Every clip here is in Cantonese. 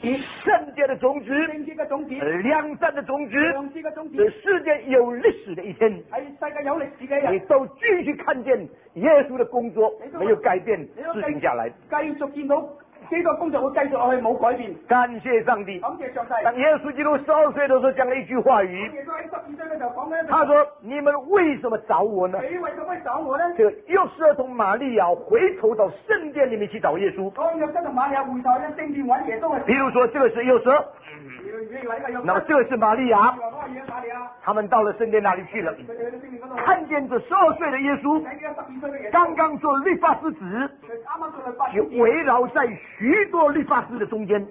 圣洁的种子， 聖潔嘅種子， 良善的種子， 良知嘅種子， 使世界有歷史的一天， 喺世界有歷史嘅你人， 都繼續看見耶穌的工作沒有改變，施行下來。 繼續見到基督工作會繼續落去，冇改變。 感謝上帝。 感謝上帝。 當耶穌基督12歲的時候講了一句話語， 耶穌喺12歲嘅時候講嘅， 他說：你們為什麼找我呢？ 你為什麼找我呢？ 這個約瑟同瑪利亞回頭到聖殿裡面去找耶穌。 當約瑟同瑪利亞回頭喺聖殿揾耶穌嘅。 比如說，這個是約瑟，那麼這個是瑪利亞，他們到了聖殿那裡去了，看見這12歲的耶穌，剛剛做律法師子，就圍繞在許多律法師的中間，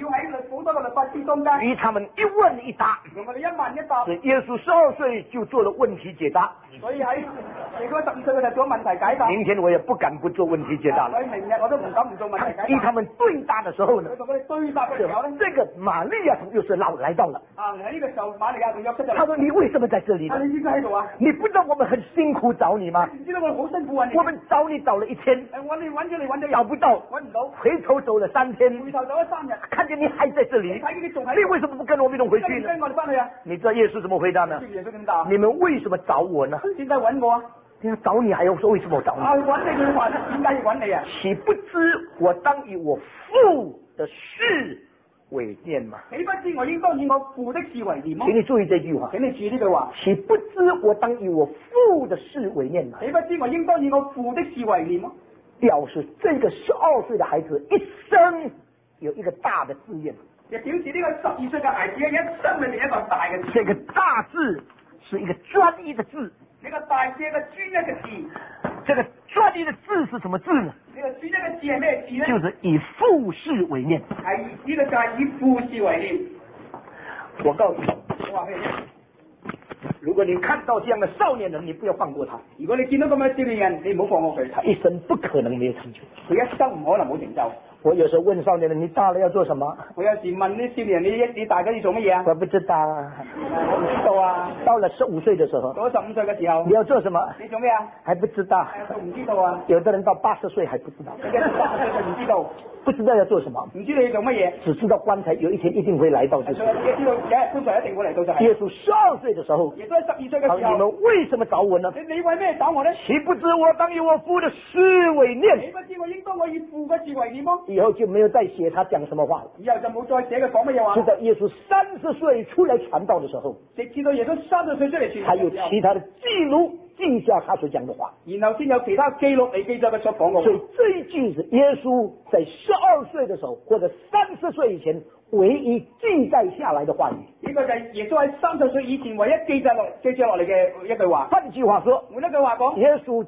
與他們一問一答，耶穌12歲就做了問題解答。 所以喺耶穌12歲嘅時候做問題解答。 明天我也不敢不做問題解答了。 所以明日我都唔敢唔做問題解答。 與他們對答的時候呢， 同佢哋對答嘅時候呢， 這個瑪利亞同約瑟來到了。 喺呢個時候，瑪利亞同約瑟就嚟。 他說：你為什麼在這裡呢？ 你應該喺度啊？ 你不知道我們很辛苦找你嗎？ 你知道我好辛苦啊？ 我們找你找了1天， 我哋揾咗你揾咗找不到， 揾唔到， 回頭走了3天， 回頭走咗3日， 看見你還在這裡，你為什麼不跟我們一同回去呢？ 跟我哋翻去啊？ 你知道耶穌怎麼回答呢？ 耶穌點答？ 你們為什麼找我呢？ 點解揾我啊？ 找你還要說為什麼我找你？ 揾你佢話點解要揾你啊？ 豈不知我當以我父的事為念嗎？ 豈不知我應當以我父的事為念嗎？ 請你注意這句話， 請你注意呢句話。 豈不知我當以我父的事為念嗎？ 豈不知我應當以我父的事為念嗎？ 表示這個12歲的孩子一生有一個大的志願， 也表示呢個12歲嘅孩子一生裏面一個大嘅。 這個大字是一個專一的字。 呢個大字係個專一嘅字。 這個專一的字是什麼字呢？ 呢個專一嘅字係咩字呢？ 就是以父事為念。 係呢個就係以父事為念。 我告訴你， 我話俾你聽， 如果你看到這樣的少年人，你不要放過他。 如果你見到咁嘅少年人，你唔好放過佢。 他一生不可能沒有成就， 佢一生唔可能冇成就。 我有時候問少年人：你大了要做什麼？ 我有時問啲少年人：你大咗要做乜嘢啊？ 我不知道啊， 我唔知道啊。 到了15歲的時候， 到15歲嘅時候， 你要做什麼？ 你做咩啊？ 還不知道。 都唔知道啊。 有的人到80歲還不知道。 有啲人80歲就唔知道， 不知道要做什麼， 唔知你要做乜嘢， 只知道棺材有一天一定會來到這裡。 知道有一日棺材一定會嚟到就係。 耶穌12歲的時候， 耶穌喺12歲嘅時候， 你們為什麼找我呢？ 你為咩找我呢？ 豈不知我當以我父的事為念？ 豈不知我應當我以父嘅事為念嗎？ 以後就沒有再寫他講什麼話了。 以後就冇再寫佢講乜嘢話。 直到耶穌30歲出來傳道的時候， 直至到耶穌30歲出嚟傳道， 還有其他的記錄記下他所講的話， 然後先有其他記錄嚟記載佢所講嘅話。 所以這一句是耶穌在12歲的時候或者30歲以前唯一記載下來的話語。 呢個就係耶穌喺30歲以前唯一記載落嚟嘅一句話。 換句話說， 換一句話講， 耶穌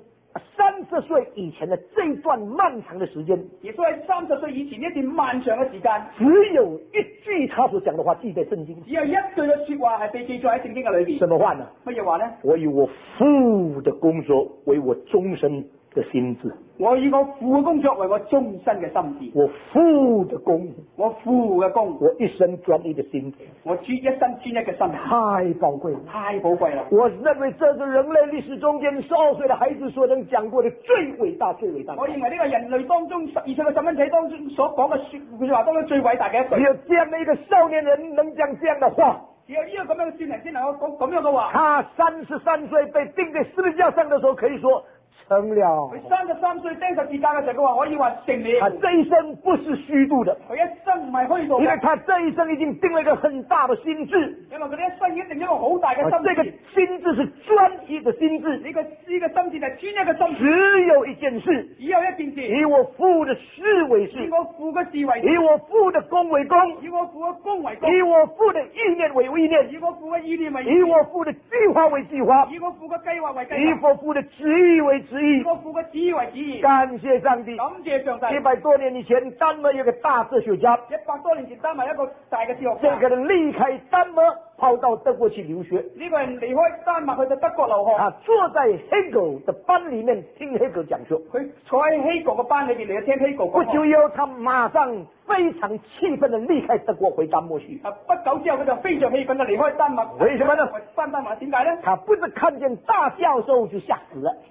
30歲以前的這一段漫長的時間， 耶穌喺30歲以前一段漫長嘅時間， 只有一句他所講的話記在聖經， 只有一句嘅說話係被記載喺聖經嘅裏邊。 什麼話呢？ 乜嘢話呢？ 我以我父的工作為我終身的心志。 我以我父嘅工作為我終身嘅心志。 我父的工， 我父嘅工， 我一生專一的心， 我一生專一嘅心， 太寶貴了， 太寶貴啦！ 我認為這是人類歷史中間12歲的孩子所能講過的最偉大、最偉大的。 我認為呢個人類當中12歲嘅細蚊仔當中所講嘅說話當中最偉大嘅一句。 只有這樣的一個少年人能講這樣的話， 只有呢個咁樣嘅少年先能夠講咁樣嘅話。 他33歲被釘在十字架上的時候，可以說成了。 佢33歲釘十字架嘅時候，佢話可以話成了。 他這一生不是虛度的， 佢一生唔係虛度嘅， 因為他這一生已經定了一個很大的心志。 因為佢呢一生已經定一個好大嘅心志。 這個心志是專一的心志。 呢個心志係專一嘅心志。 只有一件事， 只有一件事， 以我父的事為事， 以我父嘅事為事， 以我父的功為功， 以我父嘅功為功， 以我父的意念為意念， 以我父嘅意念為意以我父的計劃為計劃， 以我父嘅計劃為計劃， 以我父的旨意為旨意， 以我父嘅旨意為旨意。 感謝上帝！ 感謝上帝 ！100多年以前，丹麥有個大哲學家 ，100多年前丹麥一個大嘅哲學家， 這個人離開丹麥，跑到德國去留學。 呢個人離開丹麥去到德國留學， 他坐在黑狗的班裏面聽黑狗講說， 佢坐喺黑狗嘅班裏邊嚟聽黑狗講。 不久以後，他馬上非常氣憤地離開德國回丹麥去。 不久之後，佢就非常氣憤地離開丹麥。 為什麼呢？ 翻丹麥點解呢？ 他不是看見大教授就嚇死了， 佢唔係睇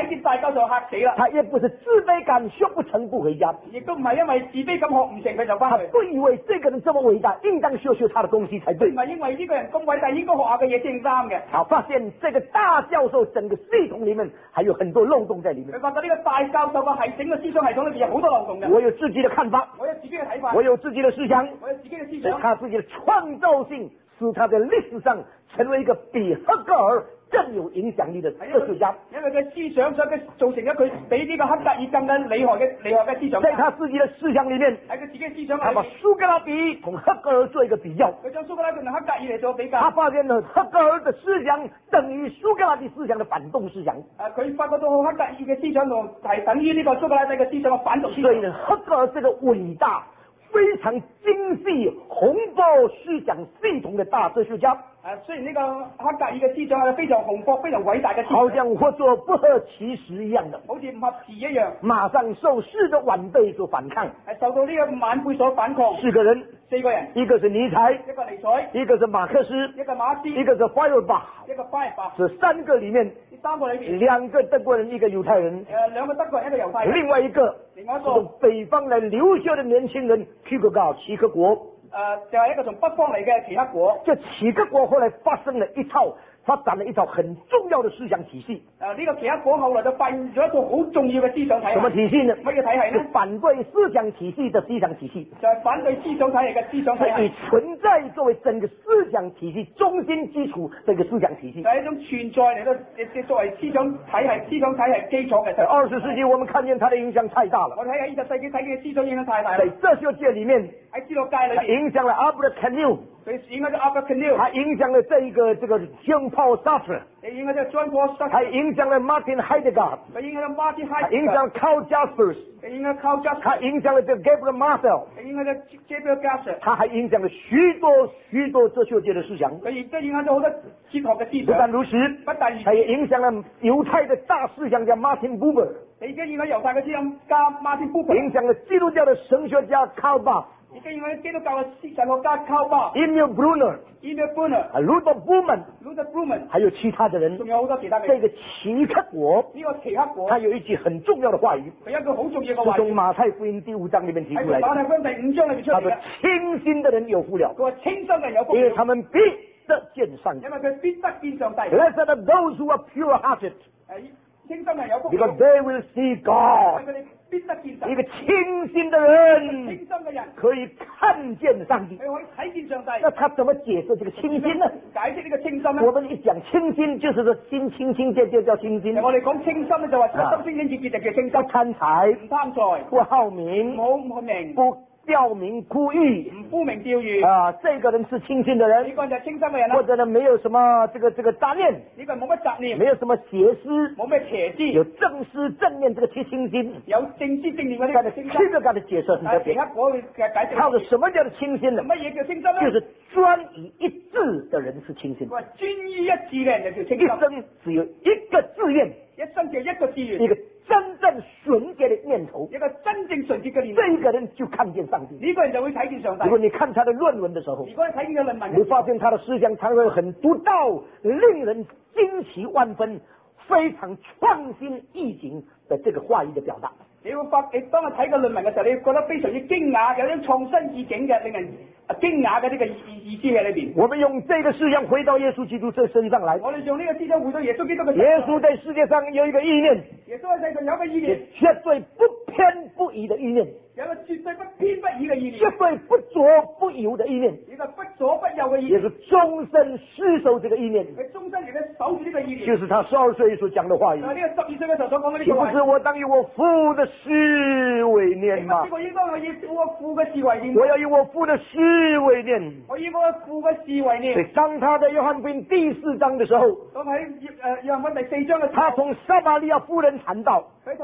見大教就嚇死啦。 他也不是自卑感學不成不回家， 亦都唔係因為自卑感學唔成佢就他翻去。 不以為這個人這麼偉大，應當學他的東西才對唔。係因為呢個人咁偉大，應該學下嘅嘢正啱嘅。 他發現這個大教授整個系統裏面還有很多漏洞在裏面。 佢發覺呢個大教授嘅整個思想系統裏邊有好多漏洞嘅。 我有自己的看法， 我有自己嘅睇法， 我有自己的思想， 我有自己嘅思想。 他自己的創造性使他在歷史上成為一個比黑格爾更有影響力的哲學家。 因為佢思想，所以佢造成咗佢比呢個黑格爾更加厲害嘅思想。 在他自己的思想裏面， 喺佢自己嘅思想他把蘇格拉底同黑格爾做一個比較。 佢將蘇格拉底同黑格爾嚟做比較。 他發現了黑格爾的思想等於蘇格拉底思想的反動思想。 佢發覺到黑格爾嘅思想同係等於呢個蘇格拉底嘅思想嘅反動思想。 所以呢，黑格爾這個偉大、非常精細、宏博思想系統的大哲學家， 雖然呢個黑格爾嘅思想係非常宏博、非常偉大嘅思想， 好像活作不合其時一樣的， 好似唔合時一樣， 馬上受4個晚輩所反抗。 係受到呢個晚輩所反抗。 4個人， 四個人， 一個是尼采， 一個尼采， 一個是馬克思， 一個馬克思， 一個是費爾巴。 一個巴爾巴。 這3個裏面， 呢3個裏邊 2個德國人，一個猶太人， 2個德國人，一個猶太人， 另外一個從北方來留學的年輕人去過齊克果。 就係一個從北方嚟嘅齊克果。 這齊克果後來發展了一套很重要的思想體系。 呢個齊克果後來就發現咗一套好重要嘅思想體系。 什麼體系呢？ 乜嘢體系呢？ 反對思想體系的思想體系。 就係反對思想體系嘅思想體系。 以存在作為整個思想體系中心基礎的一個思想體系。 就係一種存在嚟到作為思想體系基礎嘅。 在20世紀，我們看見它的影響太大了。 我哋喺20世紀睇嘅思想影響太大啦。 在哲學界裏面， 喺哲學界裏面， 影響了阿布拉坎紐。 佢影響咗阿伯肯紐， 還影響了這個 Jean-Paul Sartre， 影響咗 Jean-Paul Sartre， 還影響了 Martin Heidegger， 佢影響咗 Martin Heidegger， 影響 Karl Jaspers， 影響 Karl Jaspers， 他影響了這個 Gabriel Marcel， 影響咗 Gabriel Marcel， 他還影響了許多哲學界的思想。 佢亦都影響咗好多哲學嘅思想。 不但如此，他也影響了猶太的大思想家 Martin Buber， 已經影響猶太嘅思想家 Martin Buber， 影響了基督教的神學家 Karl Barth， 已經影響基督教嘅神學家 Karl Barth、Emil Brunner、Rudolf Bultmann，還有其他的人。 仲有好多其他嘅。 這個齊克果， 呢個齊克果， 他有一句很重要的話語， 佢有一句好重要嘅話語， 從馬太福音第5章裏面提出來的。 馬太福音第5章裏面出嚟嘅。 他說清心的人有福了， 佢話清心嘅人有福了， 因為他們必得見上帝。 因為佢必得見上帝。 Blessed are those who are pure-hearted， 清心嘅人有福了， because they will see God。 佢哋必得見上帝。 一個清心的人， 清心嘅人可以看見上帝。 佢可以睇見上帝。 那他怎麼解釋這個清心呢？ 解釋呢個清心呢？ 我們一講清心，就是說心清清潔潔叫清心。 我哋講清心咧，就話心清清潔潔就叫清心。 不貪財， 唔貪財， 不好名， 冇名， 不釣名沽譽， 唔沽名釣譽。 這個人是清心的人。 呢個就係清心嘅人啦。 或者呢，沒有什麼這個雜念， 呢個冇乜雜念， 沒有什麼邪思， 冇咩邪思， 有正思正念這個清心， 有正思正念嗰啲嘅清心。 這個嘅解釋很特別。 齊克果嘅解釋。 他說什麼叫做清心呢？ 乜嘢叫清心呢？ 就是專於一致的人是清心。 專於一致嘅人就叫清心。 一生只有一個志願， 一生就一個志願， 一個真正純潔的念頭， 一個真正純潔嘅念頭， 這個人就看見上帝。 呢個人就會睇見上帝。 如果你看他的論文的時候， 如果你睇見佢論文， 你發現他的思想常常很獨到，令人驚奇萬分，非常創新異境的這個話語的表達。 你當你睇個論文嘅時候，你會覺得非常之驚訝，有啲創新意境嘅，令人驚訝嘅呢個意思喺裏邊。 我們用這個思想回到耶穌基督這身上來。 我哋用呢個思想回到耶穌基督嘅。 耶穌在世界上有一個意念， 耶穌喺世上有一個意念， 絕對不偏不倚的意念， 有一個絕對不偏不倚嘅意念， 絕對不左不右的意念， 一個不左不右嘅意念， 也是終身死守這個意念。 佢終身亦都守住呢個意念， 就是他12歲所講的話語。 呢個12歲嘅時候所講嘅呢個話語。 豈不是我當以我父的事為念嗎？ 我應該我以我父嘅事為念。 我要以我父的事為念。 我以我父嘅事為念。 當他在約翰福音第4章的時候， 當喺約翰福音第4章嘅時候， 他從撒瑪利亞婦人談到， 佢同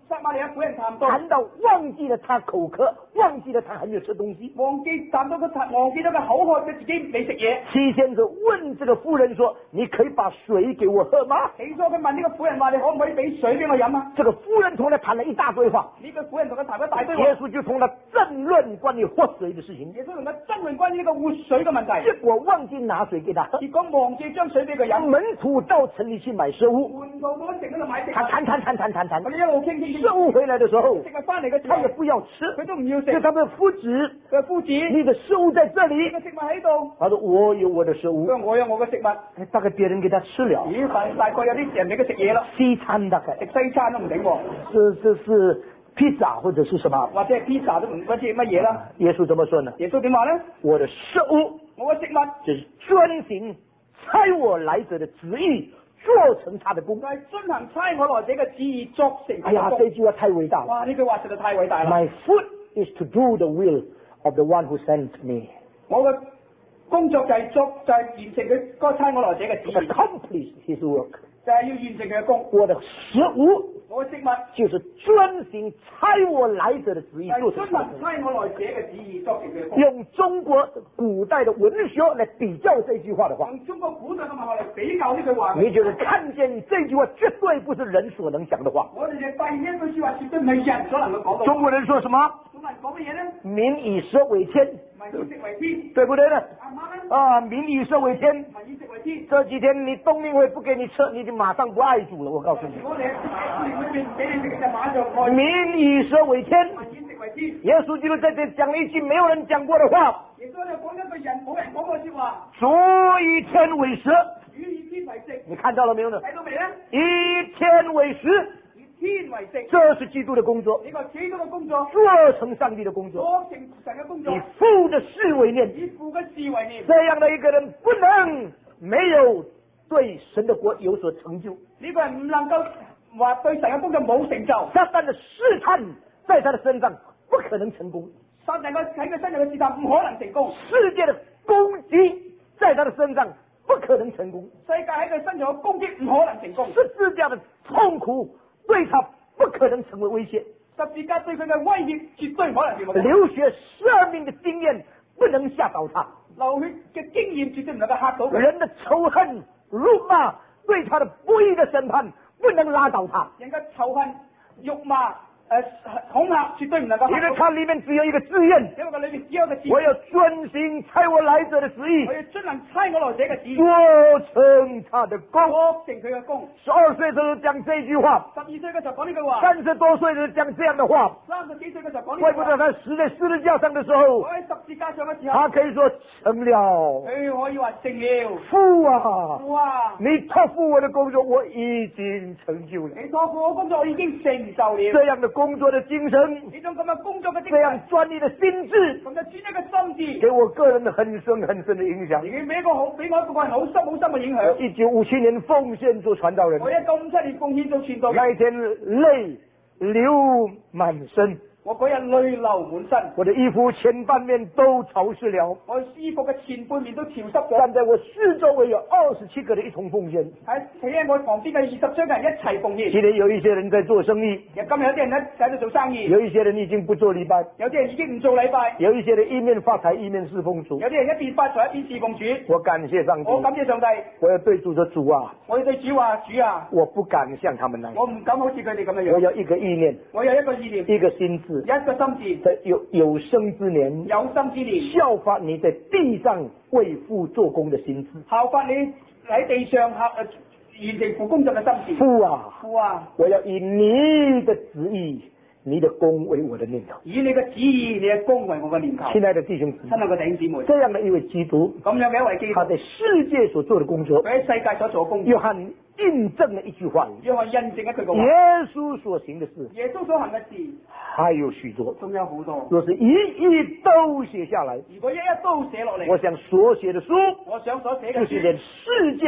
撒瑪利亞婦人談到， 談到忘記了他口渴，忘記了他還沒有吃東西。 忘記咗佢口渴，佢自己未食嘢。 七先生問這個婦人說：你可以把水給我喝嗎？ 起初佢問呢個婦人話：你可唔可以俾水俾我飲啊？ 這個婦人同他談了一大堆話。 呢個婦人同佢談一大堆話。 耶穌就同他爭論關於活水的事情。 耶穌同佢爭論關於呢個活水嘅問題。 結果忘記拿水給他喝。 結果忘記將水俾佢飲。 門徒到城裏去買食物。 門徒到城嗰度買食物。 談。 佢哋一路傾。 食物回來的時候， 食物翻嚟嘅他也不要吃， 佢都唔要食。 就他們的夫子，你的食物在這裏。 你嘅食物喺度。 他說我有我的食物。 我有我嘅食物。 大概別人給他吃了。 咦，大概有啲人俾佢食嘢啦。 西餐大概。 食西餐都唔定喎。 是披薩或者是什麼？ 或者係披薩都唔知乜嘢啦。 耶穌怎麼說呢？ 耶穌點話呢？ 我的食物， 我嘅食物， 就是遵行差我來者的旨意，做成他的工。 係遵行差我來者嘅旨意，作成他的工。 哎呀，這句話太偉大了。 哇，呢句話實在太偉大啦。 My food is to do the will of the one who sent me。 我嘅工作就係完成佢嗰差我來者嘅旨意。 Accomplish his work。 就係要完成佢嘅工。 我的食物， 我嘅食物就是遵行差我來者的旨意，做成。 遵行差我來者嘅旨意，作成佢嘅工。 用中國古代的文學來比較這句話的話， 用中國古代嘅文學嚟比較呢句話， 你就是看見這句話絕對不是人所能講的話。 我哋就發現呢句說話絕對唔係人所能夠講到。 中國人說什麼？ 中國人講乜嘢呢？ 民以食為天， 民以食為天， 對不對呢？ 啊， 民以食為天。 民以食為天。 這幾天你冬令會不給你吃，你就馬上不愛主了。我告訴你。 我哋冬令會俾你食就馬上愛。 民以食為天。 民以食為天。 耶穌基督在這講了一句沒有人講過的話。 耶穌就講一句人冇人講過說話。 主以天為食。 主以天為食。 你看到了沒有呢？ 睇到未呢？ 以天為食。 天為食， 這是基督的工作。 呢個基督嘅工作， 做成上帝的工作， 做成神嘅工作， 以父的事為念， 以父嘅事為念。 這樣的一個人不能沒有對神的國有所成就。 呢個人唔能夠話對神嘅工作冇成就。 撒旦的試探在他的身上不可能成功。 撒旦喺佢身上嘅試探唔可能成功。 世界的攻擊在他的身上不可能成功。 世界喺佢身上嘅攻擊唔可能成功。 十字架的痛苦對他不可能成為威脅。 十字架對佢嘅威脅絕對唔可能成為。 流血捨命的經驗不能嚇倒他。 流血嘅經驗絕對唔能夠嚇到佢。 人的仇恨、辱罵對他的不義的審判不能拉倒他。 人嘅仇恨、辱罵、恐嚇絕對唔能夠。 因為它裏面只有一個志願， 因為佢裏面只有一個志願。 我要遵行差我來者的旨意， 我要遵行差我來者嘅旨意， 做成他的工， 做成佢嘅工。 12歲的時候講這句話 ，12歲嘅時候講呢句話 ，30多歲的時候講這樣的話 ，30幾歲嘅時候講呢句話。 怪不得他死在十字架上的時候， 我喺十字架上嘅時候， 他可以說成了。 佢可以話成了。 父啊， 父啊， 你託付我的工作我已經成就了。 你託付我工作我已經成就了。 這樣的工作的精神， 呢種咁嘅工作嘅精這神， 樣專一的心智， 咁嘅專一嘅心智， 給我個人很深很深的影響。 已經俾我一個人好深嘅影響。 1957年奉獻做傳道人， 我1957年奉獻做傳道人， 那一天淚流滿身。 我嗰日淚流滿身， 我的衣服前半面都潮濕了， 我衣服嘅前半面都潮濕咗。 站在我四周圍有27個人一同奉獻， 企喺我旁邊嘅20張人一齊奉獻。 今天有一些人在做生意， 今日有啲人喺度做生意， 有一些人已經不做禮拜， 有啲人已經唔做禮拜， 有一些人一面發財一面侍奉主， 有啲人一邊發財一邊侍奉主。 我感謝上帝， 我感謝上帝， 我要對主說主啊， 我要對主話主啊， 我不敢像他們那樣， 我唔敢好似佢哋咁樣樣。 我有一個意念， 我有一個意念， 一個心志， 一個心志， 在有生之年， 有生之年， 效法你在地上為父做工的心志， 效法你喺地上完成父工作嘅心志。 父啊， 父啊， 我要以你的旨意、你的工為我的念頭， 以你嘅旨意、你嘅工為我嘅念頭。 親愛的弟兄姊妹， 親愛嘅弟兄姊妹， 這樣的一位基督， 咁樣嘅一位基督， 他在世界所做的工作， 佢喺世界所做嘅工作， 約翰印證了一句話， 約翰印證一句嘅話， 耶穌所行的事， 耶穌所行嘅事還有許多， 仲有好多。 若是一一都寫下來， 如果一一都寫落嚟， 我想所寫的書， 我想所寫嘅書， 就是連世界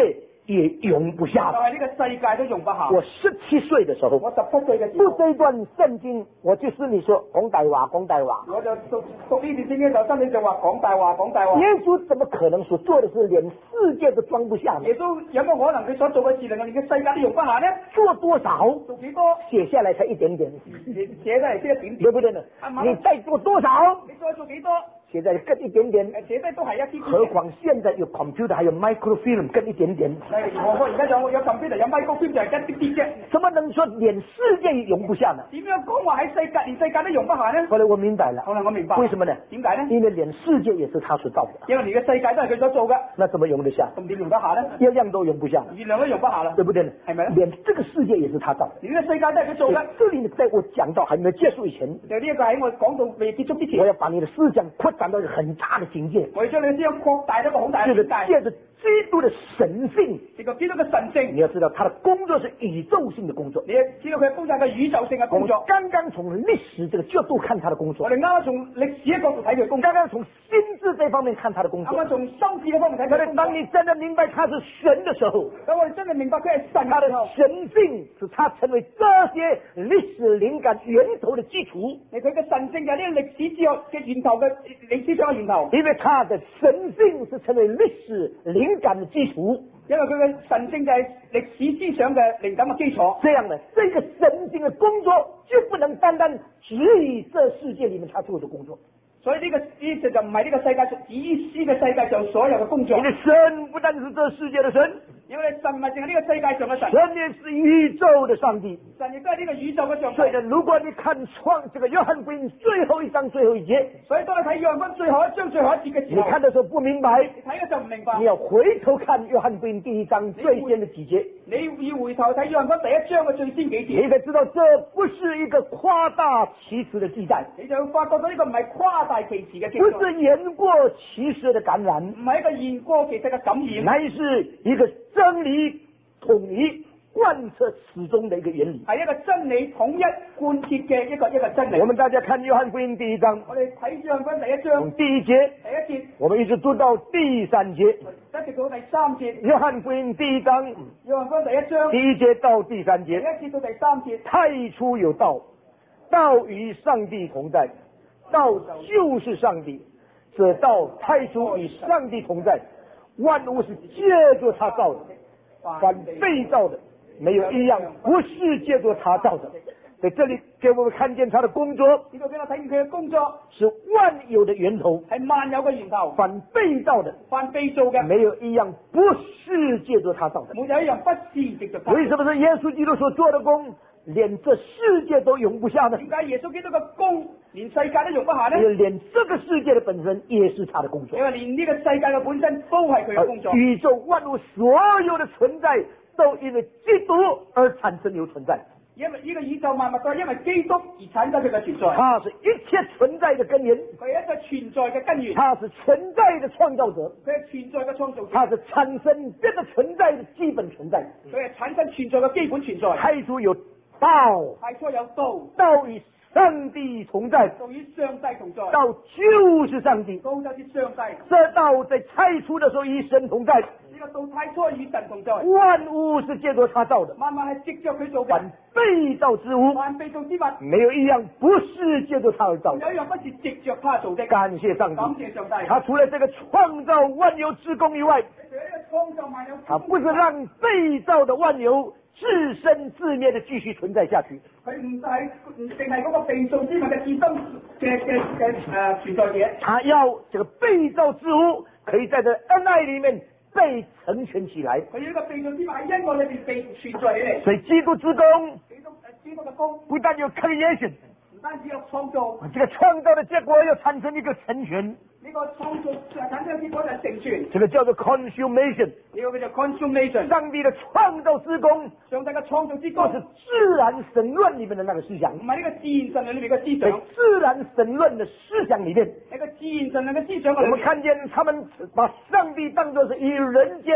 也容不下了。 就係呢個世界都容不下。 我17歲的時候， 我17歲嘅時讀候， 這一段聖經，我就心裡說講大話，講大話。 我就讀呢段聖經嘅時候，心裡就話講大話，講大話。 耶穌怎麼可能所做的事連世界都裝不下呢？ 耶穌有冇可能佢所做嘅事能夠連個世界都容不下呢？ 做多少？ 做幾多？ 寫下來才一點點， 寫得嚟先一點點， 對不對呢？你再做多少？ 你再做幾多？ 寫在更一點點， 寫低都係一啲。 何況現在有 computer，還有 microfilm，更一點點。 我而家有 computer，有 microfilm 就係一啲啲啫。 怎麼能說連世界也容不下呢？ 點樣講話喺世界連世界都容不下呢？ 後來我明白了。 後來我明白。 為什麼呢？ 點解呢？ 因為連世界也是他所造的。 因為連個世界都係佢所做嘅。 那怎麼容得下？ 咁點容得下呢？ 樣樣都容不下。 月亮都容不下啦， 對不對呢？ 係咪呢？ 連這個世界也是他造的。 連個世界都係佢做嘅。 這裡呢，在我講到還沒結束以前， 就呢一個喺我講到未結束之前， 我要把你的思想擴展到一個很大的境界。 我要將你嘅思想擴大一個好大嘅境界。 借着基督的神性， 這個基督嘅神性， 你要知道他的工作是宇宙性的工作。 你要知道佢嘅工作係宇宙性嘅工作。 剛剛從歷史這個角度看他的工作， 我哋啱啱從歷史嘅角度睇佢工作， 剛剛從心智這方面看他的工作， 啱啱從心智嘅方面睇佢工作。 當你真的明白他是神的時候， 當我哋真係明白佢係神他的神性使他成為這些歷史靈感源頭的基礎。 佢嘅神性就係呢個歷史之學嘅源頭嘅歷史上嘅源頭。 因為他的神性是成為歷史靈感的基礎， 因為佢嘅神性就係歷史思想嘅靈感嘅基礎。 這樣呢，這個神性的工作就不能單單止於這世界裏面他做的工作。 所以呢個意思就唔係呢個世界只於呢個世界上所有嘅工作。 因為神不但是這世界的神， 因為神唔係淨係呢個世界上嘅神， 神也是宇宙的上帝。 神亦都係呢個宇宙嘅上帝。 所以呢，如果你看這個約翰福音最後一章最後一節， 所以當你睇約翰福音最後一章最後一節嘅時候， 你看的時候不明白， 你睇嘅時候唔明白， 你要回頭看約翰福音第1章最先的幾節， 你要回頭睇約翰福音第1章嘅最先幾節， 你才知道這不是一個誇大其詞的記載， 你就會發覺到呢個唔係誇大其詞嘅記載， 不是言過其實的感染， 唔係一個言過其實嘅感染， 乃是一個真理統一貫徹始終的一個原理， 係一個真理統一貫徹嘅一個真理。 我們大家看約翰福音第1章， 我哋睇約翰福音第1章從第1節， 第1節， 我們一直讀到第3節， 一直到第3節。 約翰福音第1章， 約翰福音第1章第1節到第3節， 第1節到第3節。 太初有道，道與上帝同在，道就是上帝，這道太初與上帝同在，萬物是借着他造的，凡被造的沒有一樣不是借着他造的。在這裡給我們看見他的工作， 呢度俾我睇見佢嘅工作是萬有的源頭， 係萬有嘅源頭， 凡被造的凡被造嘅沒有一樣不是借着他造的。 冇有一樣不是藉着他。 為什麼是耶穌基督所做的工，連這世界都容不下呢？ 點解耶穌基督嘅工連世界都容不下呢？ 因為連這個世界的本身也是他的工作， 因為連呢個世界嘅本身都係佢嘅工作。 宇宙萬物所有的存在都因為基督而產生有存在。 因為呢個宇宙萬物都係因為基督而產生佢嘅存在。 他是一切存在的根源， 佢係一個存在嘅根源。 他是存在的創造者， 佢係存在嘅創造者。 他是產生這個存在的基本存在。 佢係產生存在嘅基本存在。 太初有道， 太初有道， 道與上帝同在， 道與上帝同在， 道就是上帝。 道就是上帝。 這道在太初的時候與神同在， 呢個道太初與神同在， 萬物是借着他造的， 萬物係藉着佢做嘅。 凡被造之物， 凡被造之物， 沒有一樣不是借着他而造的。 有一樣不是藉着他做的。 感謝上帝， 感謝上帝。 他除了這個創造萬有之功以外， 除咗呢個創造萬有之功以外， 他不是讓被造的萬有自生自滅的繼續存在下去。 佢唔淨係嗰個被造之物嘅自身嘅存在者。 他要這個被造之物可以在這恩愛裏面被成全起來。 佢呢個被造之物喺恩愛裏邊被存在起嚟。 所以基督之功， 基督嘅功不但有 creation， 唔單止有創造， 這個創造的結果要產生一個成全。 呢個創造產生嘅結果就係成全。 這個叫做 consummation， 呢個叫做 consummation。 上帝的創造之功， 上帝嘅創造之功是自然神論裏面的那個思想， 唔係呢個自然神論裏面嘅思想。 在自然神論的思想裏面， 呢個自然神論嘅思想， 我們看見他們把上帝當作是與人間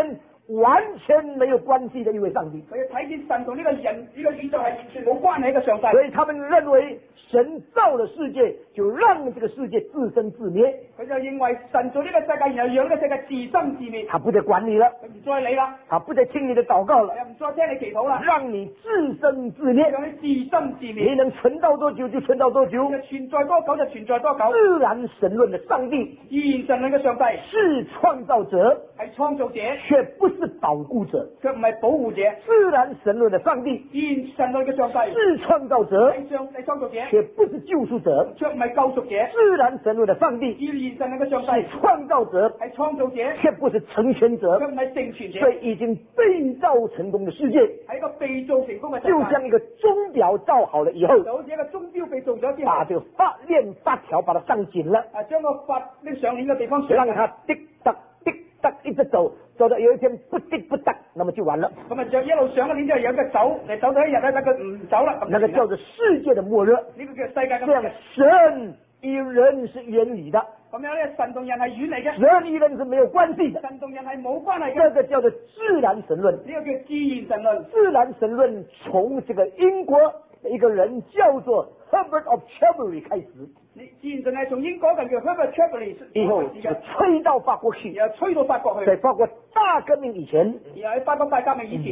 完全没有关系的一位上帝。 佢睇見神同呢個人呢個宇宙係完全冇關係嘅上帝。 所以他們認為神造了世界，就讓這個世界自生自滅。 佢就認為神造呢個世界，然後讓呢個世界自生自滅。 他不再管你了， 佢唔再理啦， 他不再聽你的禱告了， 又唔再聽你祈禱啦， 讓你自生自滅， 讓你自生自滅。 你能存到多久就存到多久。 就存在多久就存在多久。 自然神論的上帝， 自然神論嘅上帝是創造者， 係創造者， 卻不是保護者。 卻唔係保護者。 自然神論的上帝， 自然神論嘅上帝是創造者， 係創造者， 卻不是救贖者。 卻唔係救贖者。 自然神論的上帝， 自然神論嘅上帝是創造者， 係創造者， 卻不是成全者。 卻唔係成全者。 所以已經被造成功的世界， 係一個被造成功嘅世界， 就像一個鐘錶造好了以後， 就好似一個鐘錶被造咗之後， 把這個發條把它上緊了， 將個發呢上鏈嘅地方讓它滴答滴答一直走，走到有一天不滴不答，那麼就完了。 咁啊，就一路上個鏈之後有個走，嚟走到一日咧，等佢唔走啦， 那個叫做世界的末日。 呢個叫世界嘅末日。 這樣神與人是遠離的， 咁樣咧，神同人係遠離嘅， 神與人是沒有關係的。 神同人係冇關係嘅。 這個叫做自然神論。 呢個叫自然神論。 自然神論從這個英國的一個人叫做 Herbert of Cherbury 開始， 自然神係從英國人叫 Herbert Cherbury 以後就吹到法國去， 然後吹到法國去。 在法國大革命以前， 然後喺法國大革命以前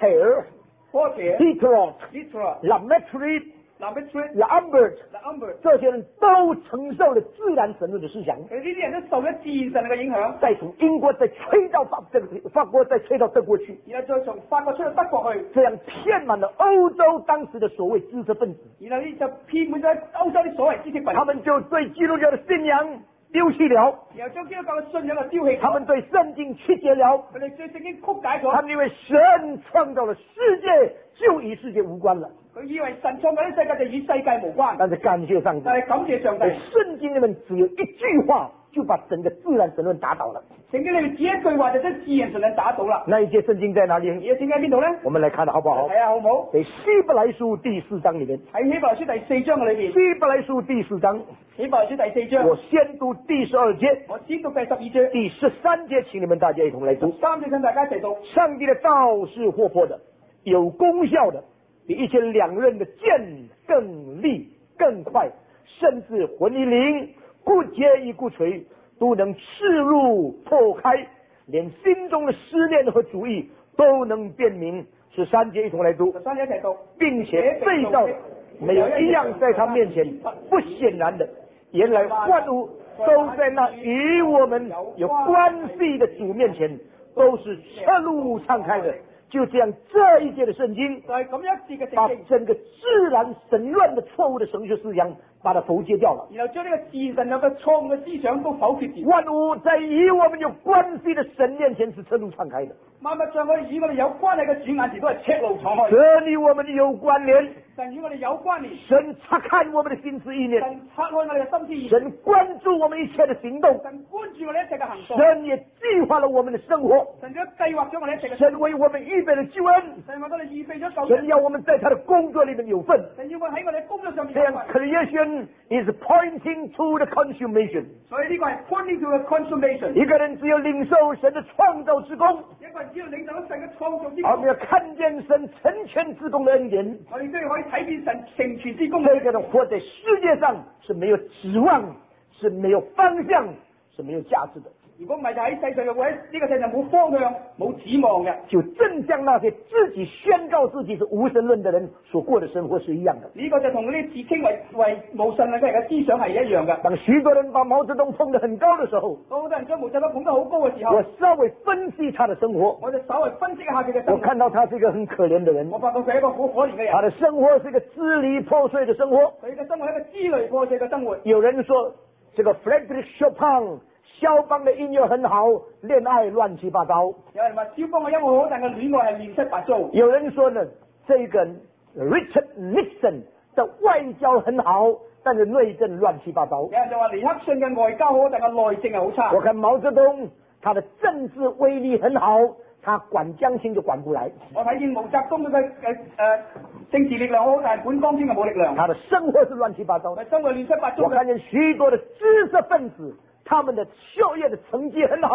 Voltaire、Diderot、Lamettrie、L'Ambert 這些人都承受了自然神論的思想。 呢啲人都受咗自然神論嘅影響。 再從英國再吹到法國，再吹到德國去， 然後再從法國吹到德國去， 這樣遍滿了歐洲當時的所謂知識分子。 然後呢就遍滿咗歐洲啲所謂知識分子， 他們就對基督教的信仰丟棄了， 然後將基督教嘅信仰就丟棄。 他們對聖經曲解了， 佢哋對聖經曲解咗。 他們以為神創造了世界就與世界無關了。 佢以為神創造啲世界就與世界無關。 但是感謝上帝， 但係感謝上帝， 聖經裏面只有一句話就把整個自然神論打倒了。 聖經裏面只一句話就將自然神論打倒啦。 那一節聖經在哪裡？ 而家聖經喺邊度咧？ 我們來看好不好？ 睇下好唔好？ 在希伯來書第4章裏面。 喺希伯來書第4章嘅裏邊。 希伯來書第4章。 希伯來書第4章。 我先讀第12節。 我先讀第12節。 第13節，請你們大家一同來讀。 3節請大家一齊讀。 上帝的道是活潑的，有功效的，比一切兩刃的劍更利更快，甚至魂與靈、骨節與骨髓都能刺入破開，連心中的思念和主意都能辨明。13節一同來讀。 13節一齊讀。 並且被造的沒有一樣在他面前不顯然的，原來萬物都在那與我們有關係的主面前都是赤露敞開的。就這樣，這一節的聖經就係咁一節嘅聖經， 把整個自然神論的錯誤的神學思想把它否決掉了， 然後將呢個自然神有嘅錯誤嘅思想都否決掉。 萬物在與我們有關係的神面前是赤露敞開的， 萬物在我哋與我哋有關係嘅主眼前都係赤露敞開。 神與我們有關聯， 神與我哋有關聯， 神察看我們的心思意念， 神察看我哋嘅心思意念， 神關注我們一切的行動， 神關注我哋一切嘅行動， 神也計劃了我們的生活， 神亦計劃咗我哋一切嘅， 神為我們預備了救恩， 神為我哋預備咗救恩， 神要我們在他的工作裏面有份， 神要我喺我哋工作上面這樣 creation is pointing to the consummation， 所以呢個係 pointing to the consummation。 一個人只有領受神的創造之功， 一個人只要領受咗神嘅創造之我們功， 要看見神成全之功的恩典， 我哋都要可以睇見神成全之功。 這個人活在世界上是沒有指望，是沒有方向，是沒有價值的。 如果唔係就喺世上嘅會喺呢個世上冇方向冇指望嘅， 就正像那些自己宣告自己是無神論的人所過的生活是一樣的。 呢個就同呢啲自稱為無神論嘅人嘅思想係一樣嘅。 當許多人把毛澤東捧得很高的時候， 好多人將毛澤東捧得好高嘅時候， 我稍微分析他的生活， 我就稍微分析一下佢嘅生活。 我看到他是一個很可憐的人， 我發覺佢係一個好可憐嘅人。 他的生活是一個支離破碎的生活。 佢嘅生活係一個支離破碎嘅生活。 有人說，這個 Frédéric Chopin 肖邦的音樂很好，戀愛亂七八糟。 有人話肖邦嘅音樂好，但係戀愛係亂七八糟。 有人說呢，這個 Richard Nixon 的外交很好，但是內政亂七八糟。 有人就話尼克遜嘅外交好，但係內政係好差。 我看毛澤東，他的政治威力很好，他管江青就管不來。 我睇見毛澤東嘅政治力量好，但係管江青係冇力量。 他的生活是亂七八糟的， 生活亂七八糟。 我看見許多的知識分子，他們的學業的成績很好，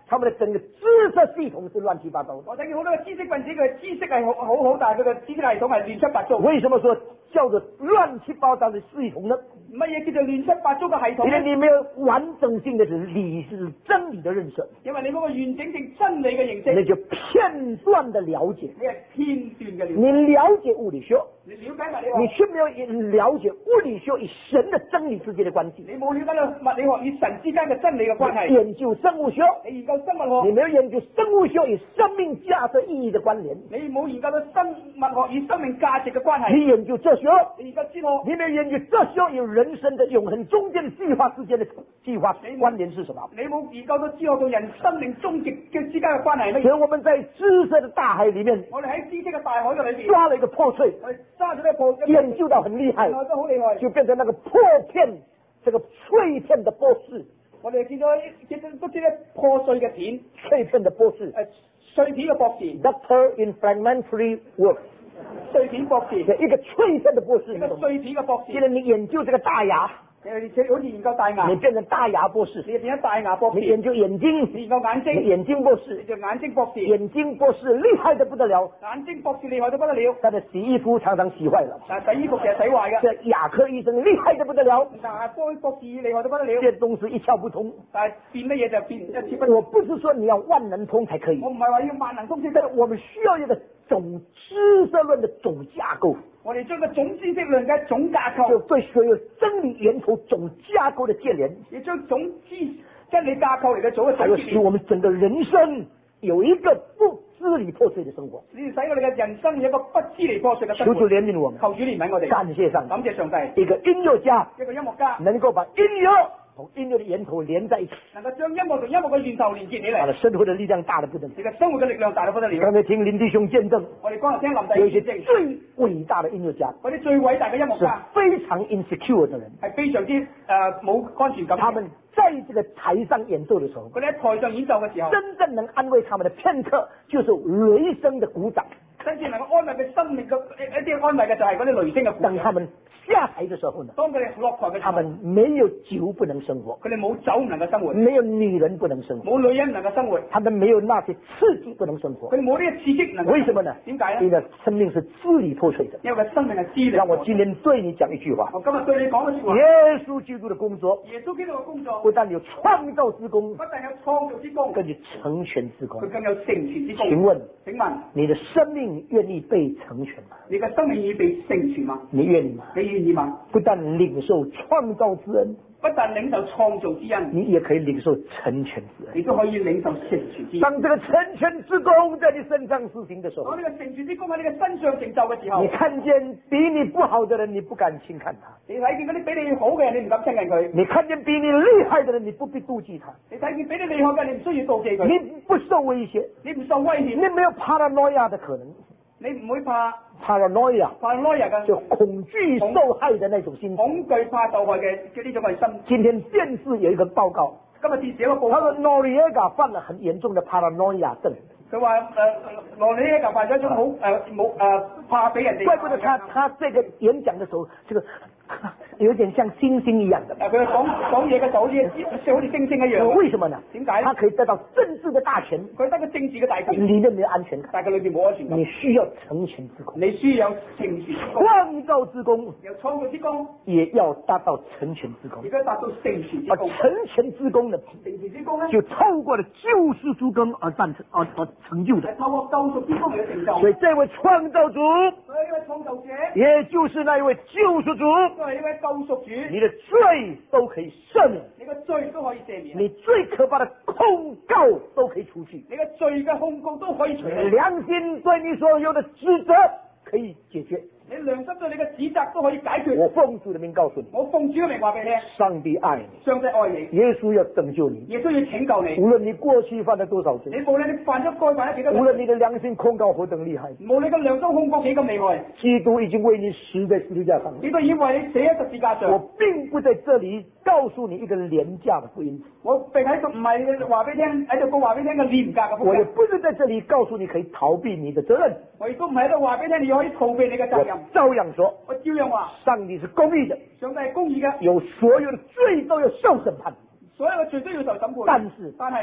他们的整个知识系统是乱七八糟的。 我睇見好多嘅知識分子嘅知識係好，但係佢嘅知識系統係亂七八糟。 為什麼說叫做亂七八糟的系統呢？ 乜嘢叫做亂七八糟嘅系統？ 因為你沒有完整性的理是真理的認識， 因為你嗰個完整性真理嘅認識， 那就片段的了解。 你係片段嘅了解。 你了解物理學， 你了解物理學， 你卻沒有了解物理學與神的真理之間的關係。 你冇了解到物理學與神之間嘅真理嘅關係。 研究生物學， 你研究生物學， 你沒有研究生物學與生命價值意義的關聯。 你冇研究到生物學與生命價值嘅關係。 你研究哲學， 你研究哲學， 你沒有研究哲學與人生的永恆中間的計劃之間的計劃關聯是什麼？ 你冇研究到哲學同人生命終極嘅之間嘅關係。 所以我們在知識的大海裏面， 我哋喺知識嘅大海嘅裏邊抓了一個破碎， 我哋揸住呢個破， 研究到很厲害， 都好厲害， 就變成那個破片，這個碎片的博士。 我哋見到都知咧破碎嘅片， 碎片的博士， 碎片嘅博士 Doctor in Fragmentary Work， 碎片博士， 一個碎片的博士， 一個碎片嘅博士。 現在你研究這個大牙， 而且好似研究大牙， 你變成大牙博士； 你變咗大牙博士。 你研究眼睛， 你研究眼睛， 你眼睛博士， 你就眼睛博士。 眼睛博士厲害得不得了， 眼睛博士厲害得不得了。 他的洗衣服常常洗壞了， 洗衣服成日洗壞嘅。 這牙科醫生厲害得不得了， 牙科博士厲害得不得了。 這東西一竅不通， 但係變乜嘢就變一次不通。 我不是說你要萬能通才可以， 我唔係話要萬能通先得， 我們需要一個總知識論的總架構。 我哋將個總知識論嘅總架構， 就對所有真理源頭總架構的建聯， 要將總知真理架構嚟嘅組嘅還有使我們整個人生有一個不支離破碎的生活。 你使我哋嘅人生有一個不支離破碎嘅生活。 求主憐憫我們， 求主憐憫我哋。 感謝上帝， 感謝上帝。 一個音樂家， 一個音樂家能夠把音樂同音樂的源頭連在一起， 能夠將音樂同音樂嘅源頭連結起嚟， 他的生活的力量大得不得了。 你嘅生活嘅力量大得不得了。 剛才聽林弟兄見證， 我哋剛才聽林弟有一些兄見證， 最偉大的音樂家， 嗰啲最偉大嘅音樂是家， 非常 insecure 的人， 係非常之冇安全感。 他們在這個台上演奏的時候， 佢哋喺台上演奏嘅時候， 真正能安慰他們的片刻，就是雷聲的鼓掌。 真正能夠安慰佢生命嘅一啲安慰嘅就係嗰啲雷聲嘅鼓掌。 當他們下台的時候呢， 當佢哋落台嘅時候， 他們沒有酒不能生活， 佢哋冇酒唔能夠生活， 沒有女人不能生活， 冇女人唔能夠生活， 他們沒有那些刺激不能生活。 佢哋冇呢個刺激能夠。 為什麼呢？ 點解呢？ 因為生命是支離破碎的。 因為佢生命係支離。 讓我今天對你講一句話： 我今日對你講嘅説話， 耶穌基督的工作， 耶穌基督嘅工作不但有創造之功， 不但有創造之功， 更有成全之功。 佢更有成全之功。請問你的生命願意被成全嗎？ 你嘅生命願意被成全嗎？ 你願意嗎？ 你願意嗎？ 不但領受創造之恩， 不但領受創造之恩， 你也可以領受成全之恩。 你都可以領受成全之恩。 當這個成全之功在你身上施行的時候， 當呢個成全之功喺你嘅身上成就嘅時候， 你看見比你不好的人，你不敢輕看他； 你睇見嗰啲比你好嘅人，你唔敢親近佢； 你看見比你厲害的人，你不必妒忌他； 你睇見比你厲害嘅，你唔需要妒忌佢； 你不受威脅， 你唔受威脅， 你沒有 paranoia 的可能。 你唔會怕 paranoia 嘅， 就恐懼受害的那種心情， 恐懼怕受害嘅呢種係心。 今天電視有一個報告， 今日電視有個報告， 他說 Noriega 犯了很嚴重的 paranoia 症。 佢話羅里耶就犯咗一種好怕俾人哋。 怪不得他這個演講的時候，這個有點像猩猩一樣的。 佢講嘢嘅時候好似猩猩一樣。 為什麼呢？ 點解？ 他可以得到政治的大權， 佢得個政治嘅大權， 裏面沒有安全感， 但係佢裏邊冇安全感。 你需要成全之功， 你需要成全之功， 創造之功， 有創造之功， 也要達到成全之功。 亦都達到成全之功。 成全之功呢？ 成全之功呢？ 就透過了救贖之功而成就的。 係透過救贖之功嚟嘅成就。 所以這位創造主， 所以呢位創造者， 也就是那一位救贖主， 都係呢位救贖主。 你的罪都可以赦免， 你嘅罪都可以赦免， 你最可怕的控告都可以除去， 你嘅罪嘅控告都可以除去， 良心對你所有的指責可以解決， 你良心對你嘅指責都可以解決。 我奉主的名告訴你， 我奉主嘅名話俾你聽， 上帝愛你， 上帝愛你， 耶穌要拯救你， 耶穌要拯救你。 無論你過去犯了多少罪， 你無論你犯咗該犯咗幾多罪， 無論你的良心控告何等厲害， 無論你嘅良心控告幾咁厲害， 基督已經為你死在十字架上， 你都已經為你死喺十字架上。 我並不在這裡告訴你一個廉價的福音， 我並喺度唔係話俾你聽，喺度講話俾你聽嘅廉價嘅福音。 我也不是在這裡告訴你可以逃避你的責任， 我亦都唔係喺度話俾你聽，你可以逃避你嘅責任。 照樣說， 我照樣話， 上帝是公義的， 上帝係公義嘅， 有所有的罪都要受審判， 所有嘅罪都要受審判。 但是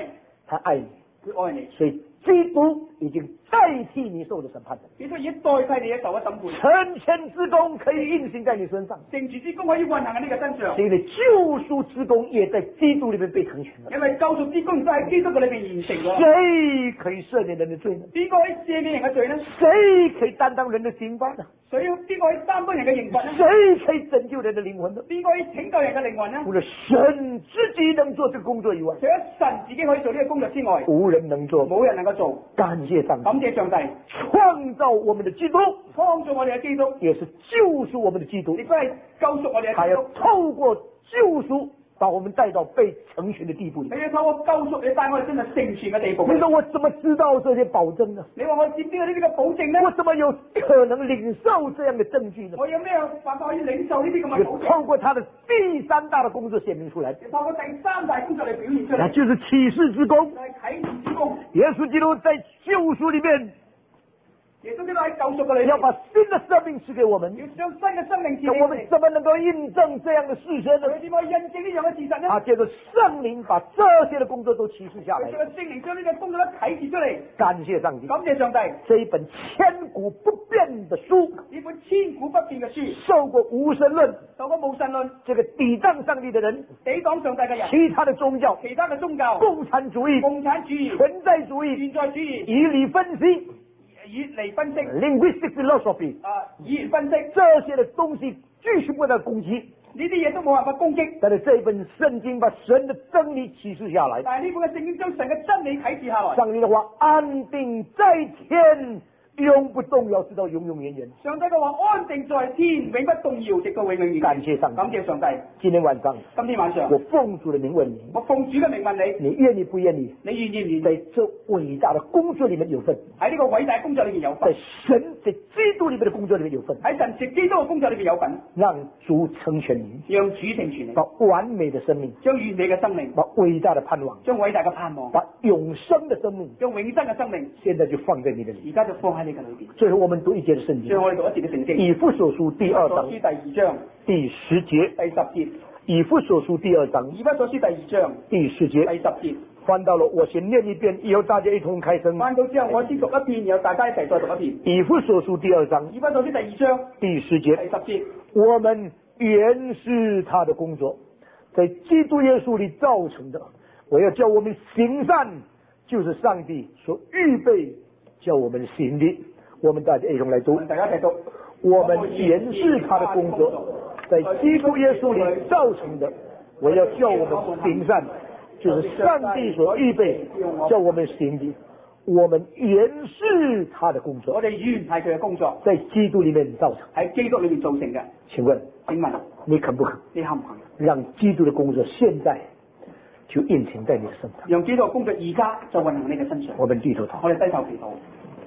他爱你， 佢愛你， 所以基督已经代替你受的审判了。 基督已經代替你受咗審判， 成全之功可以运行在你身上， 成全之功可以運行喺你嘅身上， 所以你救赎之功也在基督里面被成全了。 因為救贖之功都喺基督嘅裏邊完成咗。 谁可以赦免人的罪呢？ 邊個可以赦免人嘅罪呢？ 谁可以担当人的刑罚呢？ 所以邊個可以擔當人嘅刑罰呢？ 谁可以拯救人的灵魂呢？ 邊個可以拯救人嘅靈魂呢？ 除了神自己能做这个工作以外， 除咗神自己可以做呢個工作之外， 无人能做。 冇人能夠做。 感谢上帝， 感謝上帝创造我们的基督， 創造我哋嘅基督， 也是救赎我们的基督亦。都係救贖我哋他要嘅基督。 透過救赎把我们帶到被成全的地步里。 你要透過救贖，你帶我哋真係成全嘅地步。 你說我怎麼知道這些保證呢？ 你話我接邊個呢啲嘅保證呢？ 我怎麼有可能領受這樣的證據呢？ 我有咩辦法可以領受呢啲咁嘅保就證？ 透過他的第三大的工作顯明出來， 透過第三大工作嚟表現出嚟， 那就是啟示之功。 就係啟示之功。 耶穌基督在救贖裏面耶穌基督喺救贖嘅裏面， 要把新的生命賜給我們， 要將新嘅生命賜那我們俾我哋。 怎麼能夠印證這樣的事實呢？ 佢點可以印證呢樣嘅事實呢？ 他借着聖靈把這些的工作都啟示下來佢。嘅聖靈將呢個工作都啟示出嚟。 感謝上帝， 感謝上帝， 這一本千古不變的書， 呢本千古不變嘅書， 受過無神論受過無神論、 這個抵擋上帝的人， 抵擋上帝嘅人， 其他的宗教、 其他嘅宗教、 共產主義、 共產主義、 存在主義、 現在主義， 以理分析、 以嚟分析， linguistic philosophy 以言分析， 這些的東西繼續不能攻擊， 呢啲嘢都冇辦法攻擊。 但是這本聖經把神的真理啟示下來， 但係呢本嘅聖經將神嘅真理啟示下來， 上帝的話安定在天，永不動搖，直到永永遠遠。 上帝嘅話安定在天，永不動搖，直到永永遠遠。 感謝上帝， 感謝上帝。 今天晚上， 今天晚上， 我奉主的名問你， 我奉主嘅名問你， 你願意不願意你願意唔願意在這偉大的工作裏面有份？ 喺呢個偉大工作裏面有在份？ 神在基督裏面的工作裏面有份， 喺神藉基督嘅工作裏面有份， 讓主成全你， 讓主成全你， 把完美的生命， 將完美嘅生命， 把偉大的盼望， 將偉大嘅盼望， 把永生的生命， 將永生嘅生命， 現在就放在你的裏面。 而家就放喺你嘅裏邊。 最後我們讀一節的聖經， 最後我哋讀一節嘅聖經， 以弗所書第二章以弗所書第二章第10節， 第10節， 以弗所書第二章以弗所書第二章第10 第節， 10節。 翻到了，我先念一遍，以後大家一同開聲。 翻到之後，我先讀一遍，然後大家一齊再讀一遍。 以弗所書第二章以弗所書第二章第10 第節， 10節， 我們原是他的工作，在基督耶穌裏造成的。我要叫我們行善，就是上帝所預備叫我們行的。我們大家一同來讀， 大家一齊讀。 我們原是他的工作，在基督耶穌裏造成的。我要叫我們行善，就是上帝所預備叫我們行的。我們原是他的工作， 我哋原係佢嘅工作， 在基督裏面造成。 喺基督裏面造成嘅。 請問請問你肯不肯你肯唔肯讓基督的工作現在就運行在你的身上？ 讓基督嘅工作而家就運行喺你嘅身上？ 我們低頭禱。 我哋低頭祈禱。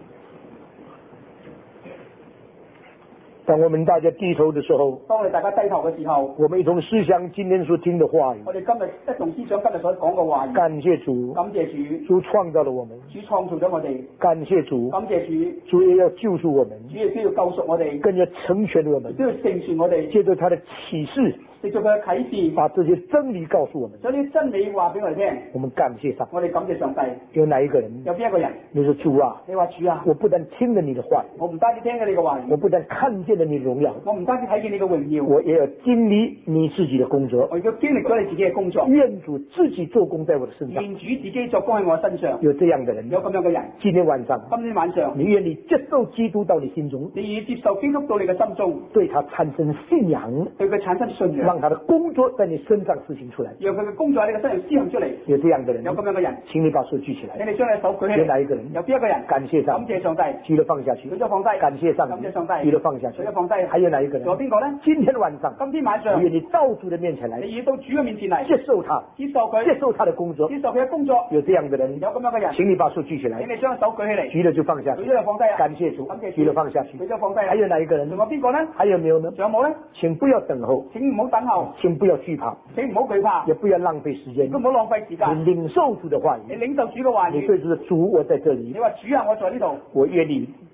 當我們大家低頭的時候， 當我哋大家低頭嘅時候， 我們一同思想今天所聽的話語。 我哋今日一同思想今日所講嘅話語。 感謝主， 感謝主， 主創造了我們。 主創造咗我哋。 感謝主， 感謝主， 主也要救贖我們， 主亦都要救贖我哋， 更要成全我們， 都要成全我哋。 借着他的啟示， 藉著佢嘅啟示， 把這些真理告訴我們。 將啲真理話俾我哋聽。 我們感謝上帝。 我哋感謝上帝。 有哪一個人？ 有邊一個人？ 你說主啊， 你話主啊， 我不但聽了你的話， 我唔單止聽咗你嘅話語， 我不但看見了你的榮耀， 我唔單止睇見你嘅榮耀， 我也要經歷你自己的工作。 我亦都經歷咗你自己嘅工作。 願主自己做工在我的身上。 願主自己作工喺我身上。 有這樣的人， 有咁樣嘅人。 今天晚上， 今天晚上， 你願意接受基督到你心中， 你願意接受基督到你嘅心中， 對他產生信仰， 對佢產生信仰， 讓他的工作在你身上施行出來， 讓佢嘅工作喺你嘅身上施行出嚟。 有這樣的人， 有咁樣嘅人， 請你把手舉起來。 請你將你手舉起來。 有哪一個人？ 有邊一個人？ 感謝上帝。 感謝上帝。 舉了放下去。 舉咗放低。 感謝上帝。 感謝上帝。 舉了放下去。 舉咗放低。 還有哪一個人？ 仲有邊個呢？ 今天晚上， 今天晚上， 你願意到主的面前來， 你願到主嘅面前嚟， 接受他， 接受佢， 接受他的工作， 接受佢嘅工作。 有這樣的人， 有咁樣嘅人， 請你把手舉起來。 請你將手舉起嚟。 舉了就放下去。 舉咗就放低啊。 感謝主。 感謝主。 舉了放下去。 舉咗放低。 還有哪一個人？ 仲有邊個呢？ 還有沒有呢？ 仲有冇呢？ 請不要等候， 請唔好等候， 請不要懼怕， 請唔好懼怕， 也不要浪費時間， 都唔好浪費時間。 你領受主的話語， 你領受主嘅話語， 你對主的主，我在這裡。 你話主啊，我在呢度， 我願意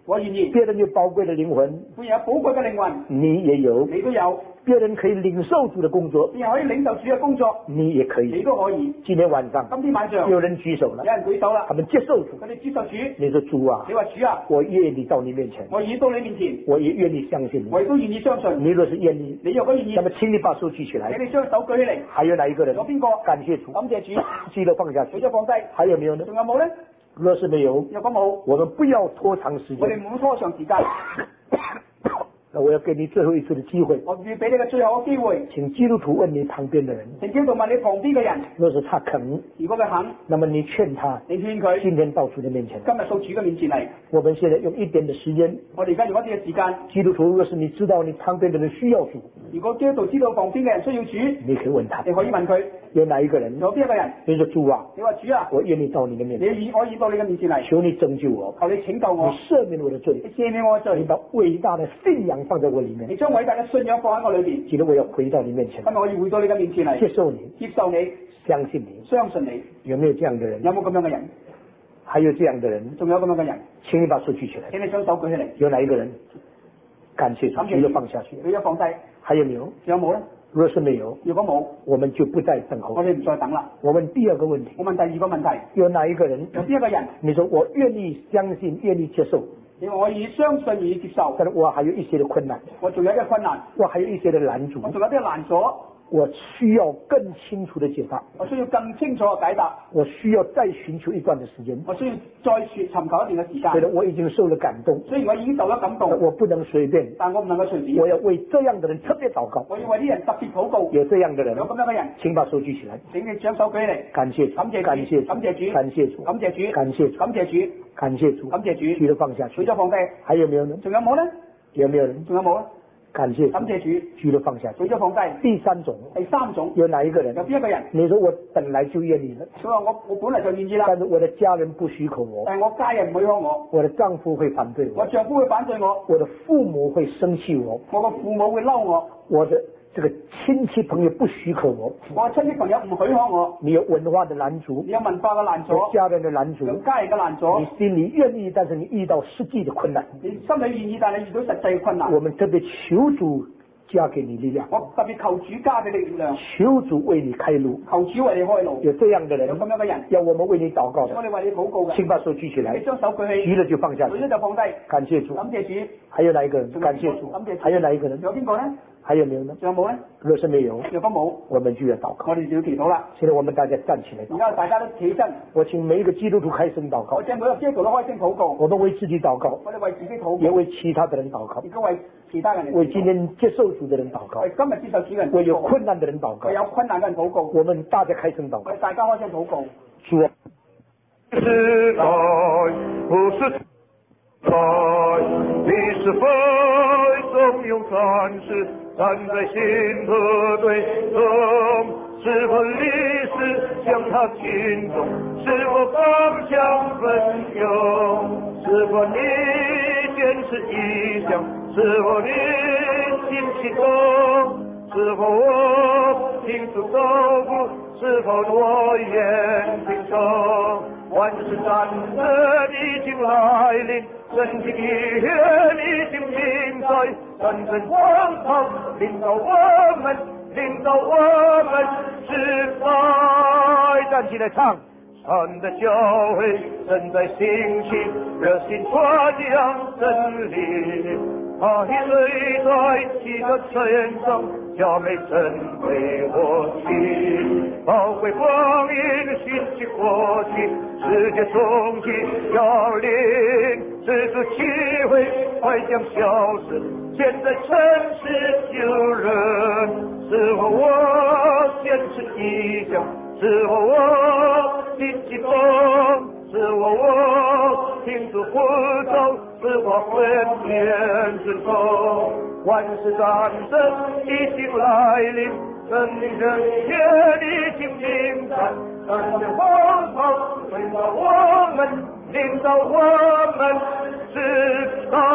我愿意。 别人有宝贵的灵魂， 别人有宝贵嘅灵魂， 你也有。 你都有。 别人可以领受主的工作， 别人可以领受主嘅工作， 你也可以。 你都可以。 今天晚上， 今天晚上有人举手了， 有人举手啦， 他们接受主， 佢哋接受主。 你说主啊， 你话主啊， 我愿意到你面前， 我愿意到你面前， 我也愿意相信你， 我亦都愿意相信。 你若是愿意， 你若果愿意， 那么请你把手举起来， 请你将手举起嚟。 还有哪一个人？ 有边个？ 感谢主， 感谢主， 记得放下去， 举咗放低。 还有没有呢？ 仲有冇咧？ 若是没有， 若果冇， 我们不要拖长时我哋间。 唔好拖長時間。 那我要给你最后一次的机会， 我預俾你嘅最後嘅機會， 请基督徒问你旁边的人， 請基督徒問你旁邊嘅人， 若是他肯， 如果佢肯， 那么你劝他， 你勸佢今天到主的面前。 今日到主嘅面前嚟。 我们现在用一点的时间， 我哋而家用一啲嘅時間， 基督徒，若是你知道你旁边的人需要主， 如果基督徒知道旁邊嘅人需要主， 你可以问他， 你可以問佢有哪一个人？ 有邊一個人？ 你说主啊， 你話主啊， 我愿意到你的面前， 我已到你嘅面前嚟， 求你拯救我， 求你拯救我， 你赦免我的罪， 你赦免我嘅罪， 你把伟大的信仰放在我里面， 你將偉大嘅信仰放喺我裏邊。 今天我要回到你面前， 今日我要回到你嘅面前嚟， 接受你， 接受你， 相信你， 相信你。 有没有这样的人？ 有冇咁樣嘅人？ 还有这样的人？ 仲有咁樣嘅人？ 请你把手举起来。 請你將手舉起嚟。 有哪一个人？感谢主，举了放下去。 舉咗放低。 还有没有？ 有冇咧？ 若是没有， 如果冇， 我们就不再等候。 我哋唔再等啦。 我问第二个问题。 我問第二個問題。 有哪一个人？ 有邊一個人？ 你说我愿意相信，愿意接受。 因為我已相信，願意接受。 但是我还有一些的困难。 我仲有一個困難。 我还有一些的難阻。 我仲有啲難阻。 我需要更清楚的解答。 我需要更清楚嘅解答。 我需要再尋求一段的時間。 我需要再尋求一段嘅時間。 所以我已經受了感動。 雖然我已經受咗感動， 我不能隨便。 但我唔能夠隨便。 我要為這樣的人特別禱告。 我要為啲人特別禱告。 有這樣的人。 有咁樣嘅人， 請把手舉起來。 請你將手舉起嚟。 感謝主。 感謝主。 感謝主。 感謝主。 感謝主。 感謝主。 感謝主。 感謝主。 感謝主。 感謝主。 舉咗放下去。 舉咗放低。 還有沒有呢？ 仲有冇呢？ 有沒有人？ 仲有冇呢？ 感謝主。 感謝主。 舉咗放下去。 舉咗放低。 第三種。 第三種。 有哪一個人？ 有邊一個人？ 你說我本來就願意了。 佢話我本來就願意啦。 但是我的家人不許可我。 但係我家人唔許可我。 我的丈夫會反對我。 我丈夫會反對我。 我的父母會生氣我。 我個父母會嬲我。 我的這個親戚朋友不許可我。 我親戚朋友唔許可我。 你有文化的難阻。 你有文化嘅難阻。 有家人的難阻。 有家人嘅難阻。 你心裏願意，但是你遇到實際的困難。 你心裏願意，但係遇到實際嘅困難。 我們特別求主加給你力量。 我特別求主加俾你力量。 求主為你開路。 求主為你開路。 有這樣的人。 有咁樣嘅人。 要我們為你禱告的。 我哋為你禱告嘅。 請把手舉起來。 你將手舉起。 舉了就放下去。 舉咗就放低。 感謝主。 感謝主。 還有哪一個人？感謝主。 感謝主。 還有哪一個人？ 有邊個呢？ 還有沒有呢？ 仲有冇呢？ 若是沒有， 若果冇， 我們就要禱告。 我哋就要祈禱啦。 現在我們大家站起來。 而家大家都起身。 我請每一個基督徒開聲禱告。 我請每一個基督徒都開聲禱告。 我們為自己禱告。 我哋為自己禱告。 也為其他的人禱告。 亦都為其他人。 為今天接受主的人禱告。 為今日接受主嘅人。 為有困難的人禱告。 為有困難嘅人禱告。 我們大家開聲禱告。 為大家開聲禱告。 主啊， 時代不是在，你是非忠勇戰士，站在信和對中，是否歷史將他敬重，是否剛強奮勇，是否你堅持理想，是否你心激動，是否我拼出走步，是否我願拼成，萬世戰爭已經來臨，神的意願已經臨在，戰爭光芒領導我們，領導我們時代。站起來唱，神的教會正在興起，熱心傳揚真理，他已睡在幾個村莊，佳美珍貴火氣，寶貴光陰興起過去，世界終極要臨，這個機會快將消失，現在城市救人，是否我堅持理想，是否我心激動，是否我拼出奮鬥，是否奮勉順從，萬世戰爭已經來臨，生命人權已經明白，戰爭光芒領導我們，領導我們時代。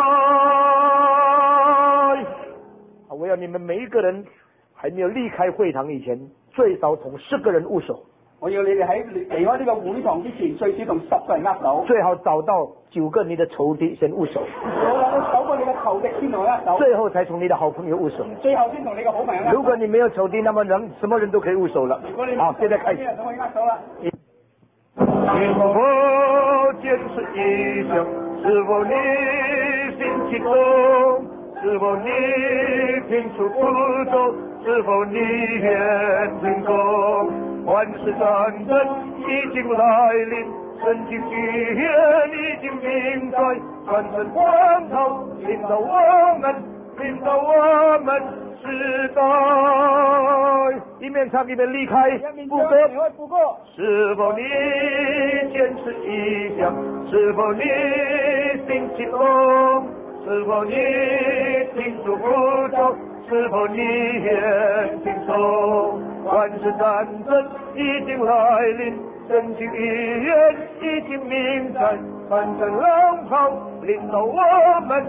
我要你們每一個人還沒有離開會堂以前，最少同10個人握手。 我要你哋喺離開呢個會堂之前，最少同10個人握手。 最好找到9個你的仇敵先握手。 我揾到9個你嘅仇敵先同佢握手。 最後才同你的好朋友握手。 最後先同你嘅好朋友握手。 如果你沒有仇敵，那麼什麼人都可以握手了。好，現在開始。 都可以握手啦。 是否堅持異象？是否你心激動？是否你拼出步驟？是否你願成功？萬世戰爭已經來臨，神經劇院已經明在，傳承光頭領導我們時代。一面唱一面離開，副歌。是否你堅持異象？是否你心激動？是否你拼出步驟？是否你願聽從？萬世戰爭已經來臨，神經醫院已經明在，傳承浪潮領導我們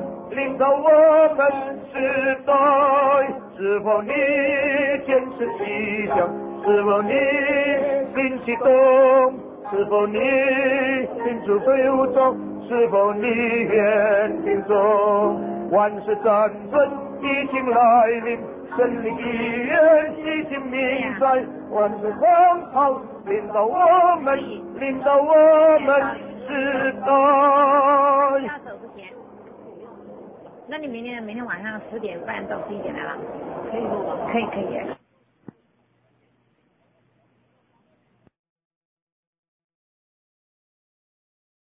時代。是否你堅持異象？是否你心激動？是否你拼出步驟？是否你願聽從？萬世戰爭已經來臨，神經醫院已經明在，萬世浪潮領導我們時代。 要走之前，那你明天晚上10點半到11點來了？可以錄嗎？可以。